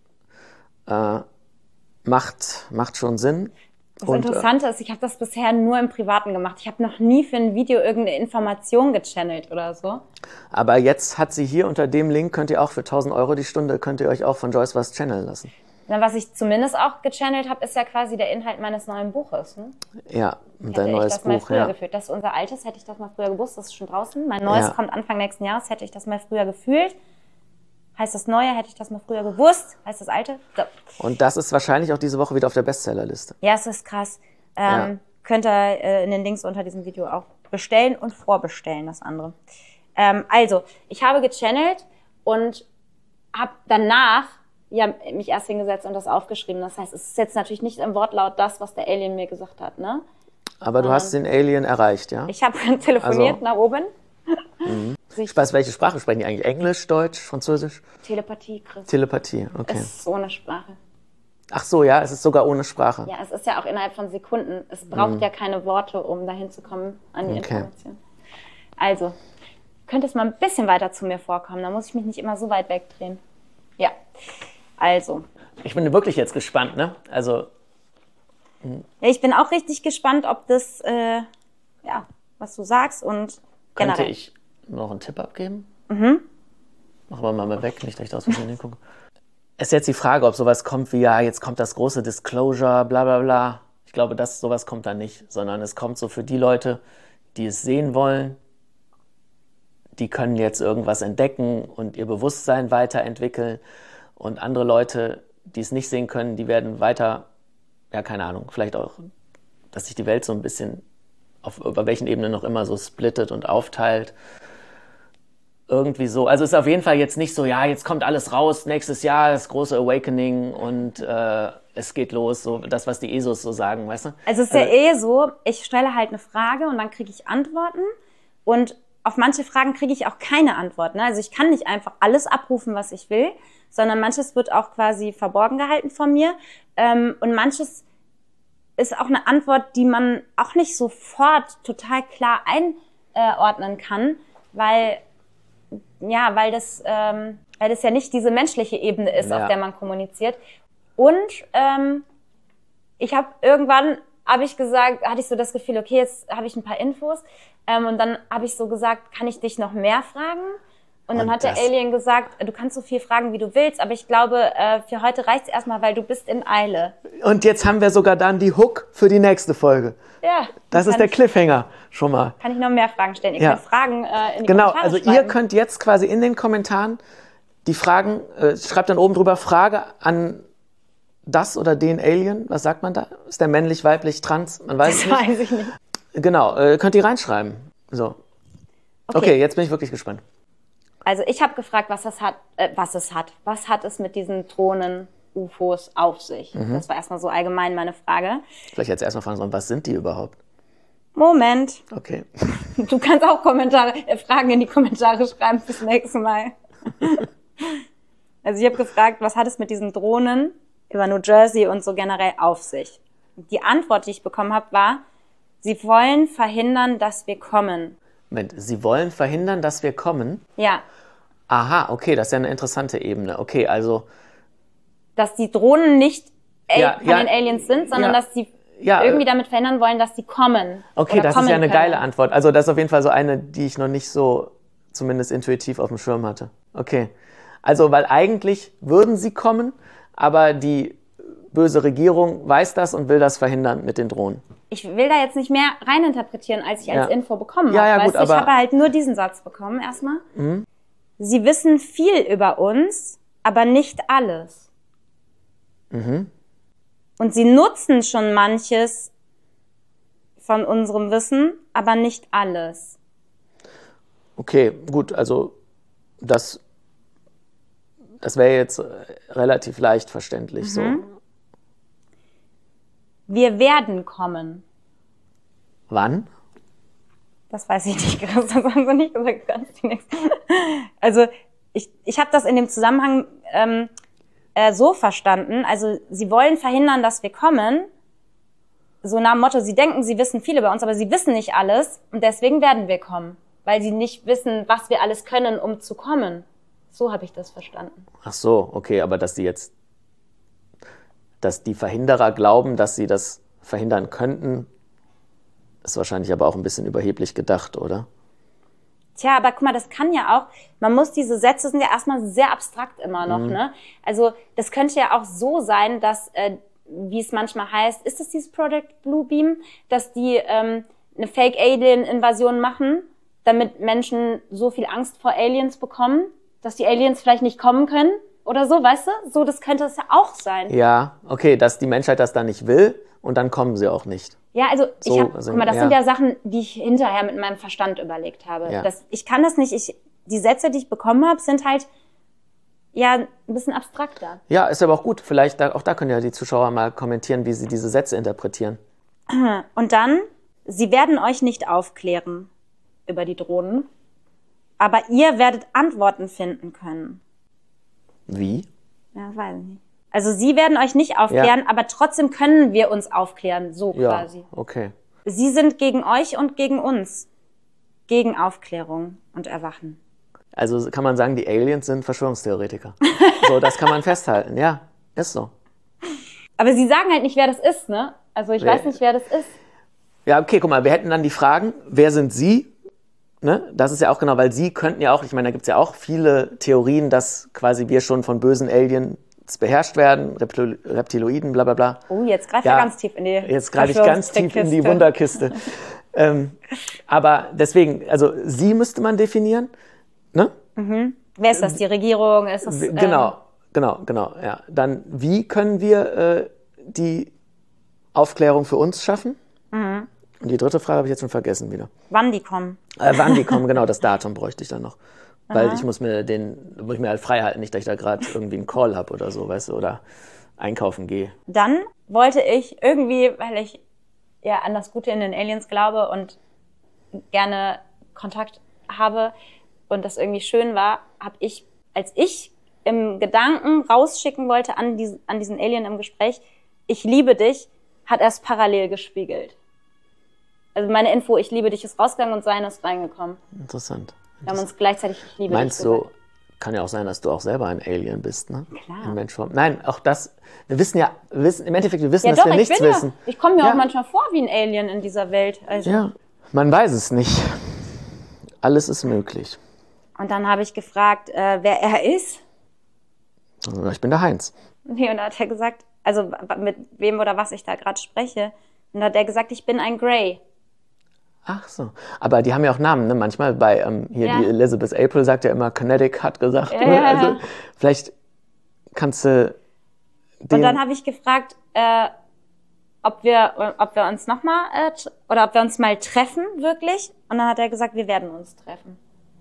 äh, macht, macht schon Sinn. Das Und, Interessante äh, ist, ich habe das bisher nur im Privaten gemacht. Ich habe noch nie für ein Video irgendeine Information gechannelt oder so. Aber jetzt hat sie hier unter dem Link, könnt ihr auch für tausend Euro die Stunde, könnt ihr euch auch von Joyce was channeln lassen. Na, was ich zumindest auch gechannelt habe, ist ja quasi der Inhalt meines neuen Buches. Ne? Ja, und dein neues das mal Buch. Früher Ja. gefühlt. Das ist unser altes, hätte ich das mal früher gewusst, das ist schon draußen. Mein neues Ja. kommt Anfang nächsten Jahres, hätte ich das mal früher gefühlt. Heißt das Neue, hätte ich das mal früher gewusst. Heißt das Alte? So. Und das ist wahrscheinlich auch diese Woche wieder auf der Bestsellerliste. Ja, es ist krass. Ähm, Ja. Könnt ihr äh, in den Links unter diesem Video auch bestellen und vorbestellen, das andere. Ähm, also, ich habe gechannelt und habe danach ja, mich erst hingesetzt und das aufgeschrieben. Das heißt, es ist jetzt natürlich nicht im Wortlaut das, was der Alien mir gesagt hat, ne? Aber du Ähm, hast den Alien erreicht, ja? Ich habe telefoniert Also- nach oben. Mhm. Ich weiß, welche Sprache sprechen die eigentlich? Englisch, Deutsch, Französisch? Telepathie, Chris. Telepathie, okay. Es ist so eine Sprache. Ach so, ja, es ist sogar ohne Sprache. Ja, es ist ja auch innerhalb von Sekunden. Es braucht Mhm. ja keine Worte, um dahin zu kommen an die Okay. Information. Also, könnte es mal ein bisschen weiter zu mir vorkommen. Da muss ich mich nicht immer so weit wegdrehen. Ja, also. Ich bin wirklich jetzt gespannt, ne? Also, Ja, ich bin auch richtig gespannt, ob das, äh, ja, was du sagst und könnte generell. ich noch einen Tipp abgeben? Mhm. Machen wir mal weg, nicht, dass ich da aus Versehen hingucke. Es ist jetzt die Frage, ob sowas kommt wie, ja, jetzt kommt das große Disclosure, bla bla bla. Ich glaube, dass sowas kommt da nicht, sondern es kommt so für die Leute, die es sehen wollen, die können jetzt irgendwas entdecken und ihr Bewusstsein weiterentwickeln und andere Leute, die es nicht sehen können, die werden weiter ja, keine Ahnung, vielleicht auch, dass sich die Welt so ein bisschen auf über welchen Ebenen noch immer so splittet und aufteilt. Irgendwie so. Also es ist auf jeden Fall jetzt nicht so, ja, jetzt kommt alles raus, nächstes Jahr das große Awakening und äh, es geht los, so das, was die E S Os so sagen, weißt du? Also es ist ja also, eh so, ich stelle halt eine Frage und dann kriege ich Antworten und auf manche Fragen kriege ich auch keine Antwort. Ne? Also ich kann nicht einfach alles abrufen, was ich will, sondern manches wird auch quasi verborgen gehalten von mir ähm, und manches ist auch eine Antwort, die man auch nicht sofort total klar einordnen kann, weil ja, weil das, ähm, weil das ja nicht diese menschliche Ebene ist, ja. auf der man kommuniziert. Und ähm, ich habe irgendwann, habe ich gesagt, hatte ich so das Gefühl, okay, jetzt habe ich ein paar Infos. Ähm, und dann habe ich so gesagt, kann ich dich noch mehr fragen? Und dann und hat der Alien gesagt, du kannst so viel fragen, wie du willst, aber ich glaube, äh, für heute reicht's erstmal, weil du bist in Eile. Und jetzt haben wir sogar dann die Hook für die nächste Folge. Ja. Das ist der Cliffhanger schon mal. Kann ich noch mehr Fragen stellen? Ihr ja. könnt Fragen äh, in die genau, Kommentare also schreiben. Ihr könnt jetzt quasi in den Kommentaren die Fragen, äh, schreibt dann oben drüber Frage an das oder den Alien. Was sagt man da? Ist der männlich, weiblich, trans? Man weiß es nicht. Das weiß ich nicht. Genau, äh, könnt ihr reinschreiben. So. Okay. okay, jetzt bin ich wirklich gespannt. Also ich habe gefragt, was das hat, äh, was es hat. Was hat es mit diesen Drohnen, U F Os auf sich? Mhm. Das war erstmal so allgemein meine Frage. Vielleicht jetzt erstmal fragen sollen, was sind die überhaupt? Moment. Okay. Du kannst auch Kommentare, äh, Fragen in die Kommentare schreiben fürs nächste Mal. Also ich habe gefragt, was hat es mit diesen Drohnen über New Jersey und so generell auf sich? Die Antwort, die ich bekommen habe, war, sie wollen verhindern, dass wir kommen. Moment, Sie wollen verhindern, dass wir kommen? Ja. Aha, okay, das ist ja eine interessante Ebene. Okay, also... Dass die Drohnen nicht ja, von ja, den Aliens sind, sondern ja, dass sie ja, irgendwie damit verhindern wollen, dass sie kommen. Okay, das ist ja eine können. geile Antwort. Also das ist auf jeden Fall so eine, die ich noch nicht so zumindest intuitiv auf dem Schirm hatte. Okay, also weil eigentlich würden sie kommen, aber die böse Regierung weiß das und will das verhindern mit den Drohnen. Ich will da jetzt nicht mehr reininterpretieren, als ich als ja. Info bekommen ja, habe. Ja, weißt gut, du? aber Ich habe halt nur diesen Satz bekommen erstmal. Mhm. Sie wissen viel über uns, aber nicht alles. Mhm. Und sie nutzen schon manches von unserem Wissen, aber nicht alles. Okay, gut, also das, das wäre jetzt relativ leicht verständlich. Mhm. So. Wir werden kommen. Wann? Das weiß ich nicht, das haben sie nicht gesagt. Ganz die nächste. Also ich, ich habe das in dem Zusammenhang ähm, äh, so verstanden. Also sie wollen verhindern, dass wir kommen. So nach dem Motto, sie denken, sie wissen viel über uns, aber sie wissen nicht alles. Und deswegen werden wir kommen. Weil sie nicht wissen, was wir alles können, um zu kommen. So habe ich das verstanden. Ach so, okay, aber dass die jetzt... dass die Verhinderer glauben, dass sie das verhindern könnten, ist wahrscheinlich aber auch ein bisschen überheblich gedacht, oder? Tja, aber guck mal, das kann ja auch, man muss diese Sätze sind ja erstmal sehr abstrakt immer noch, mhm. ne? Also das könnte ja auch so sein, dass, äh, wie es manchmal heißt, ist es dieses Project Bluebeam, dass die ähm, eine Fake-Alien-Invasion machen, damit Menschen so viel Angst vor Aliens bekommen, dass die Aliens vielleicht nicht kommen können? Oder so, weißt du? So, das könnte es ja auch sein. Ja, okay, dass die Menschheit das dann nicht will und dann kommen sie auch nicht. Ja, also so, ich hab, also, guck mal, das ja. sind ja Sachen, die ich hinterher mit meinem Verstand überlegt habe. Ja. Das, ich kann das nicht, ich, die Sätze, die ich bekommen habe, sind halt ja ein bisschen abstrakter. Ja, ist aber auch gut. Vielleicht, da, auch da können ja die Zuschauer mal kommentieren, wie sie diese Sätze interpretieren. Und dann, sie werden euch nicht aufklären über die Drohnen, aber ihr werdet Antworten finden können. Wie? Ja, weiß ich nicht. Also sie werden euch nicht aufklären, ja. aber trotzdem können wir uns aufklären, so ja, quasi. Okay. Sie sind gegen euch und gegen uns. Gegen Aufklärung und Erwachen. Also kann man sagen, die Aliens sind Verschwörungstheoretiker. So, das kann man festhalten. Ja, ist so. Aber sie sagen halt nicht, wer das ist, ne? Also ich wer, weiß nicht, wer das ist. Ja, okay, guck mal, wir hätten dann die Fragen, wer sind Sie? Ne? Das ist ja auch genau, weil Sie könnten ja auch, ich meine, da gibt es ja auch viele Theorien, dass quasi wir schon von bösen Aliens beherrscht werden, Reptil- Reptiloiden, bla bla bla. Oh, jetzt greife ich ja, ganz tief in die Jetzt greife ich ganz tief in die Wunderkiste. ähm, aber deswegen, also Sie müsste man definieren, ne? Mhm. Wer ist das? Die Regierung? Ist das, genau, ähm, genau, genau, ja. Dann, wie können wir äh, die Aufklärung für uns schaffen. Mhm. Und die dritte Frage habe ich jetzt schon vergessen wieder. Wann die kommen. Äh, wann die kommen, genau, das Datum bräuchte ich dann noch. Weil Aha. ich muss mir den, muss ich mir halt frei halten, nicht, dass ich da gerade irgendwie einen Call habe oder so, weißt du, oder einkaufen gehe. Dann wollte ich irgendwie, weil ich ja an das Gute in den Aliens glaube und gerne Kontakt habe und das irgendwie schön war, habe ich, als ich im Gedanken rausschicken wollte an diesen, an diesen Alien im Gespräch, ich liebe dich, hat er es parallel gespiegelt. Also meine Info, ich liebe dich, ist rausgegangen und seine ist reingekommen. Interessant. Wir haben uns gleichzeitig ich liebe Meinst dich du, gesagt. kann ja auch sein, dass du auch selber ein Alien bist, ne? Klar. In Menschform. Nein, auch das, wir wissen ja, wir wissen, im Endeffekt, wir wissen, Ja dass doch, wir ich nichts bin wissen. ja, ich komme mir Ja. auch manchmal vor wie ein Alien in dieser Welt. Also. Ja, man weiß es nicht. Alles ist möglich. Und dann habe ich gefragt, äh, wer er ist. Ich bin der Heinz. Nee, und da hat er gesagt, also mit wem oder was ich da gerade spreche. Und da hat er gesagt, ich bin ein Grey. Ach so. Aber die haben ja auch Namen, ne? Manchmal bei, ähm, hier Ja. die Elizabeth April sagt ja immer, Kinetic hat gesagt. Ja, ja, also, ja. vielleicht kannst du den... Und dann habe ich gefragt, äh, ob wir, ob wir uns nochmal, äh, tr- oder ob wir uns mal treffen, wirklich. Und dann hat er gesagt, wir werden uns treffen.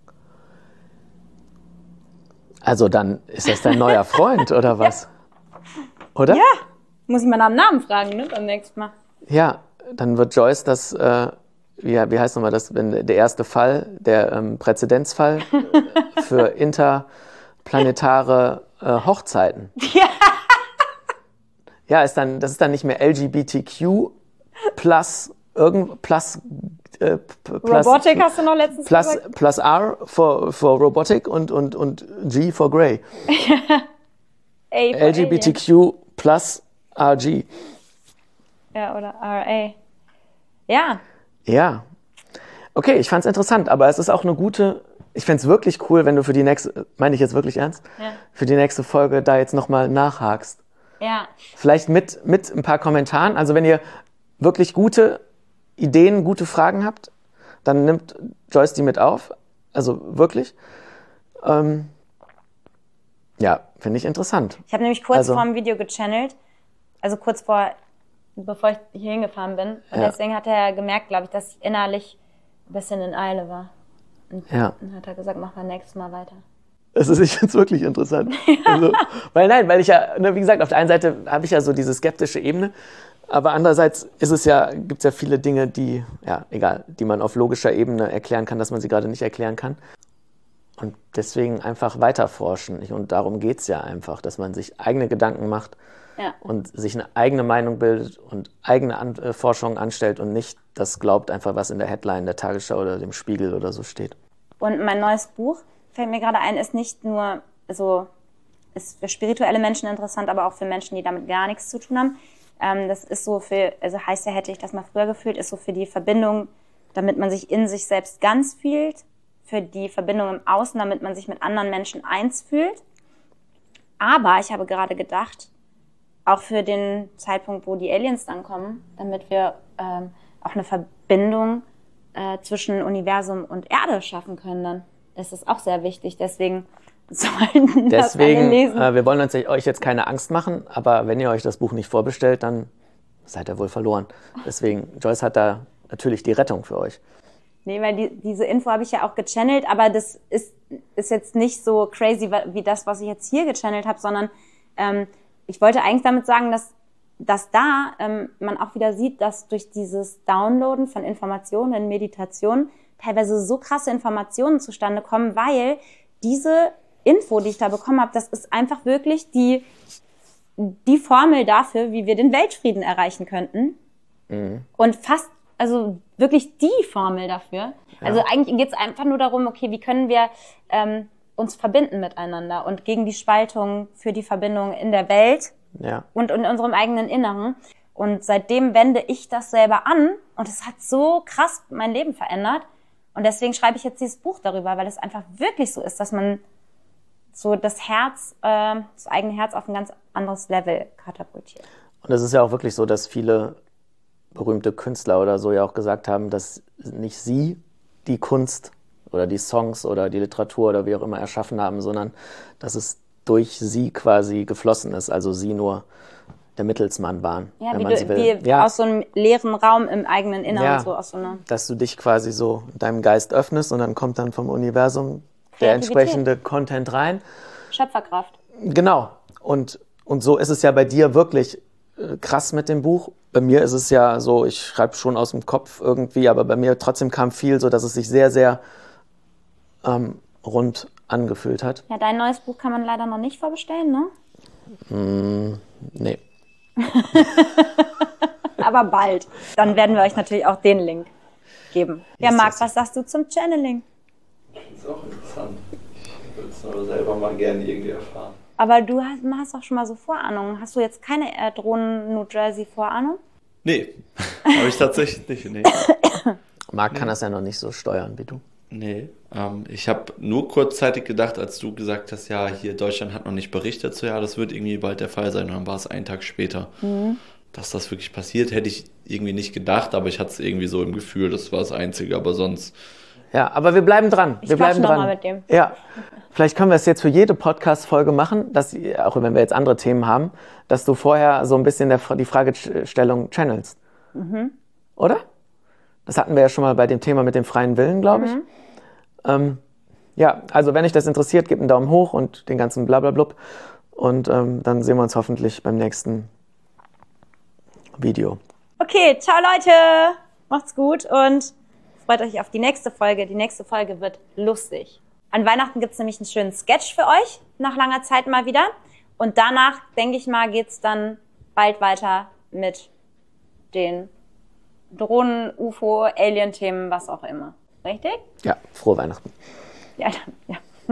Also dann ist das dein neuer Freund, oder was? Oder? Ja, muss ich mal nach dem Namen fragen, ne, beim nächsten Mal. Ja, dann wird Joyce das, äh, wie, wie heißt nochmal das, wenn der erste Fall, der ähm, Präzedenzfall für interplanetare äh, Hochzeiten. Ja. Ja, ist dann, das ist dann nicht mehr L G B T Q plus irgend plus, äh, plus Robotik hast du noch letztens plus, gesagt? plus R for, for Robotic und, und, und G for Grey. A for L G B T Q plus R G. Ja, oder R A. Ja. Ja. Okay, ich fand's interessant, aber es ist auch eine gute, ich fänd's wirklich cool, wenn du für die nächste, meine ich jetzt wirklich ernst, Ja. für die nächste Folge da jetzt nochmal nachhakst. Ja. Vielleicht mit, mit ein paar Kommentaren. Also wenn ihr wirklich gute Ideen, gute Fragen habt, dann nimmt Joyce die mit auf. Also wirklich. Ähm, ja, finde ich interessant. Ich habe nämlich kurz Also- vor dem Video gechannelt, also kurz vor, bevor ich hier hingefahren bin. Und Ja. deswegen hat er gemerkt, glaube ich, dass ich innerlich ein bisschen in Eile war. Und Ja. dann hat er gesagt, mach mal nächstes Mal weiter. Es ist, ich finde es wirklich interessant. Also, weil nein, weil ich ja, ne, wie gesagt, auf der einen Seite habe ich ja so diese skeptische Ebene, aber andererseits ist es ja, gibt es ja viele Dinge, die, ja, egal, die man auf logischer Ebene erklären kann, dass man sie gerade nicht erklären kann. Und deswegen einfach weiterforschen. Und darum geht es ja einfach, dass man sich eigene Gedanken macht Ja. und sich eine eigene Meinung bildet und eigene An äh, Forschung anstellt und nicht das glaubt einfach, was in der Headline der Tagesschau oder dem Spiegel oder so steht. Und mein neues Buch, fällt mir gerade ein, ist nicht nur, also ist für spirituelle Menschen interessant, aber auch für Menschen, die damit gar nichts zu tun haben. Ähm, das ist so für, also heißt ja, hätte ich das mal früher gefühlt, ist so für die Verbindung, damit man sich in sich selbst ganz fühlt, für die Verbindung im Außen, damit man sich mit anderen Menschen eins fühlt. Aber ich habe gerade gedacht, auch für den Zeitpunkt, wo die Aliens dann kommen, damit wir ähm, auch eine Verbindung äh, zwischen Universum und Erde schaffen können dann. Das ist auch sehr wichtig, deswegen sollten das alle Deswegen, lesen. äh, wir wollen uns, euch jetzt keine Angst machen, aber wenn ihr euch das Buch nicht vorbestellt, dann seid ihr wohl verloren. Deswegen, Joyce hat da natürlich die Rettung für euch. Nee, weil die, diese Info habe ich ja auch gechannelt, aber das ist, ist jetzt nicht so crazy wie das, was ich jetzt hier gechannelt habe, sondern ähm, ich wollte eigentlich damit sagen, dass, dass da ähm, man auch wieder sieht, dass durch dieses Downloaden von Informationen in Meditation teilweise so krasse Informationen zustande kommen, weil diese Info, die ich da bekommen habe, das ist einfach wirklich die, die Formel dafür, wie wir den Weltfrieden erreichen könnten. Mhm. Und fast, also wirklich die Formel dafür. Ja. Also eigentlich geht es einfach nur darum, okay, wie können wir ähm, uns verbinden miteinander und gegen die Spaltung für die Verbindung in der Welt Ja. und in unserem eigenen Inneren. Und seitdem wende ich das selber an und es hat so krass mein Leben verändert. Und deswegen schreibe ich jetzt dieses Buch darüber, weil es einfach wirklich so ist, dass man so das Herz, äh, das eigene Herz auf ein ganz anderes Level katapultiert. Und es ist ja auch wirklich so, dass viele berühmte Künstler oder so ja auch gesagt haben, dass nicht sie die Kunst oder die Songs oder die Literatur oder wie auch immer erschaffen haben, sondern dass es durch sie quasi geflossen ist, also sie nur der Mittelsmann waren, Ja, wenn wie, man du, so will. wie Ja. aus so einem leeren Raum im eigenen Inneren. Ja, So aus so einer dass du dich quasi so deinem Geist öffnest und dann kommt dann vom Universum der Kreativität. entsprechende Content rein. Schöpferkraft. Genau. Und, und so ist es ja bei dir wirklich äh, krass mit dem Buch. Bei mir ist es ja so, ich schreibe schon aus dem Kopf irgendwie, aber bei mir trotzdem kam viel, so dass es sich sehr, sehr ähm, rund angefühlt hat. Ja, dein neues Buch kann man leider noch nicht vorbestellen, ne? Mm, nee. Aber bald. Dann werden wir euch natürlich auch den Link geben. Ja, Marc, was sagst du zum Channeling? Ich finde es auch interessant. Ich würde es nur selber mal gerne irgendwie erfahren. Aber du hast, hast doch schon mal so Vorahnungen. Hast du jetzt keine äh, Drohnen-New Jersey-Vorahnung? Nee, habe ich tatsächlich nicht. Nee. Marc kann das ja noch nicht so steuern wie du. Nee, ähm, ich habe nur kurzzeitig gedacht, als du gesagt hast, ja, hier Deutschland hat noch nicht berichtet, so ja, das wird irgendwie bald der Fall sein. Und dann war es einen Tag später. Mhm. Dass das wirklich passiert, hätte ich irgendwie nicht gedacht, aber ich hatte es irgendwie so im Gefühl, das war das Einzige, aber sonst... Ja, aber wir bleiben dran. Ich wir bleiben noch dran. mal mit dem. Ja, vielleicht können wir es jetzt für jede Podcast-Folge machen, dass, auch wenn wir jetzt andere Themen haben, dass du vorher so ein bisschen der, die Fragestellung channelst. Mhm. Oder? Das hatten wir ja schon mal bei dem Thema mit dem freien Willen, glaube ich. Mhm. Ähm, ja, also wenn euch das interessiert, gebt einen Daumen hoch und den ganzen Blablablub. Und ähm, dann sehen wir uns hoffentlich beim nächsten Video. Okay, ciao Leute. Macht's gut und freut euch auf die nächste Folge. Die nächste Folge wird lustig. An Weihnachten gibt's nämlich einen schönen Sketch für euch, nach langer Zeit mal wieder. Und danach, denke ich mal, geht's dann bald weiter mit den Drohnen, U F O, Alien-Themen, was auch immer. Richtig? Ja, frohe Weihnachten. Ja, dann, ja.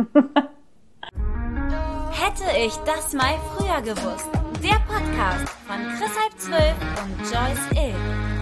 Hätte ich das mal früher gewusst. Der Podcast von Chris halb zwölf und Joyce Ill.